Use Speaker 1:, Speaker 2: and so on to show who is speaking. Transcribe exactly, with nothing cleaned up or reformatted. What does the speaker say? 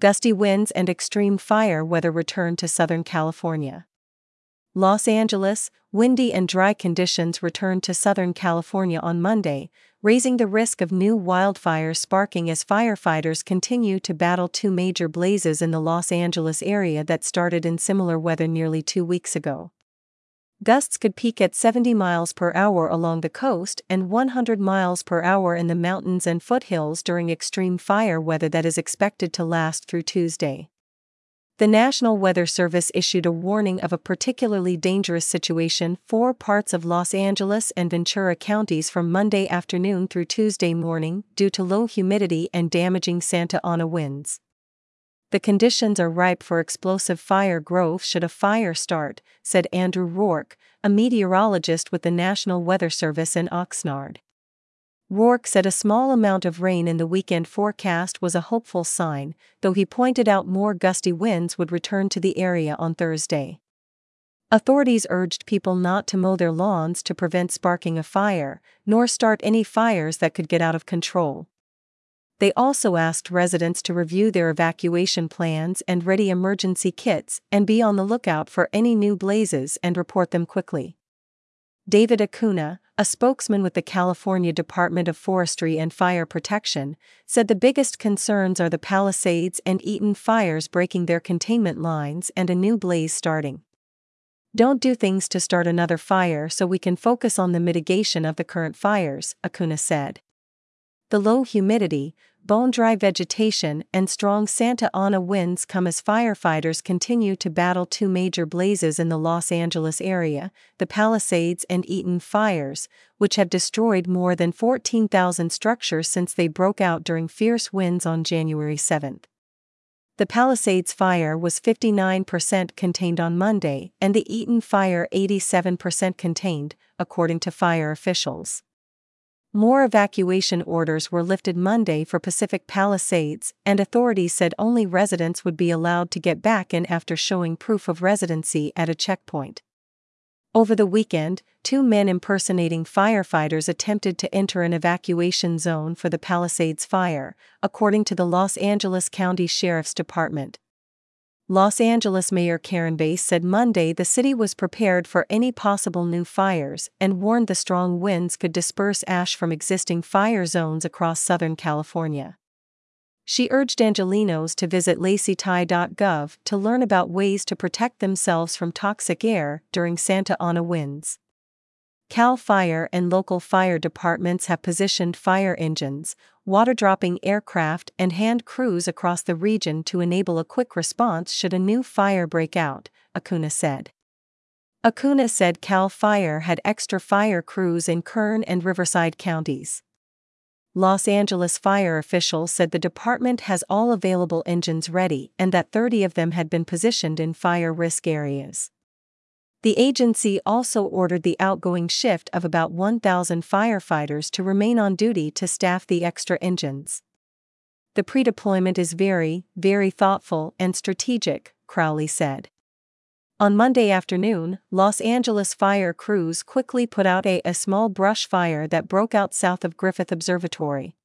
Speaker 1: Gusty winds and extreme fire weather return to Southern California. Los Angeles, windy and dry conditions returned to Southern California on Monday, raising the risk of new wildfires sparking as firefighters continue to battle two major blazes in the Los Angeles area that started in similar weather nearly two weeks ago. Gusts could peak at seventy miles per hour along the coast and one hundred miles per hour in the mountains and foothills during extreme fire weather that is expected to last through Tuesday. The National Weather Service issued a warning of a particularly dangerous situation for parts of Los Angeles and Ventura counties from Monday afternoon through Tuesday morning due to low humidity and damaging Santa Ana winds. The conditions are ripe for explosive fire growth should a fire start, said Andrew Rourke, a meteorologist with the National Weather Service in Oxnard. Rourke said a small amount of rain in the weekend forecast was a hopeful sign, though he pointed out more gusty winds would return to the area on Thursday. Authorities urged people not to mow their lawns to prevent sparking a fire, nor start any fires that could get out of control. They also asked residents to review their evacuation plans and ready emergency kits and be on the lookout for any new blazes and report them quickly. David Acuna, a spokesman with the California Department of Forestry and Fire Protection, said the biggest concerns are the Palisades and Eaton fires breaking their containment lines and a new blaze starting. Don't do things to start another fire so we can focus on the mitigation of the current fires, Acuna said. The low humidity, bone-dry vegetation and strong Santa Ana winds come as firefighters continue to battle two major blazes in the Los Angeles area, the Palisades and Eaton fires, which have destroyed more than fourteen thousand structures since they broke out during fierce winds on January seventh. The Palisades fire was fifty-nine percent contained on Monday and the Eaton fire eighty-seven percent contained, according to fire officials. More evacuation orders were lifted Monday for Pacific Palisades, and authorities said only residents would be allowed to get back in after showing proof of residency at a checkpoint. Over the weekend, two men impersonating firefighters attempted to enter an evacuation zone for the Palisades fire, according to the Los Angeles County Sheriff's Department. Los Angeles Mayor Karen Bass said Monday the city was prepared for any possible new fires and warned the strong winds could disperse ash from existing fire zones across Southern California. She urged Angelenos to visit lacy ty dot gov to learn about ways to protect themselves from toxic air during Santa Ana winds. CAL FIRE and local fire departments have positioned fire engines, water-dropping aircraft and hand crews across the region to enable a quick response should a new fire break out, Acuna said. Acuna said CAL FIRE had extra fire crews in Kern and Riverside counties. Los Angeles fire officials said the department has all available engines ready and that thirty of them had been positioned in fire risk areas. The agency also ordered the outgoing shift of about one thousand firefighters to remain on duty to staff the extra engines. The pre-deployment is very, very thoughtful and strategic, Crowley said. On Monday afternoon, Los Angeles fire crews quickly put out a, a small brush fire that broke out south of Griffith Observatory.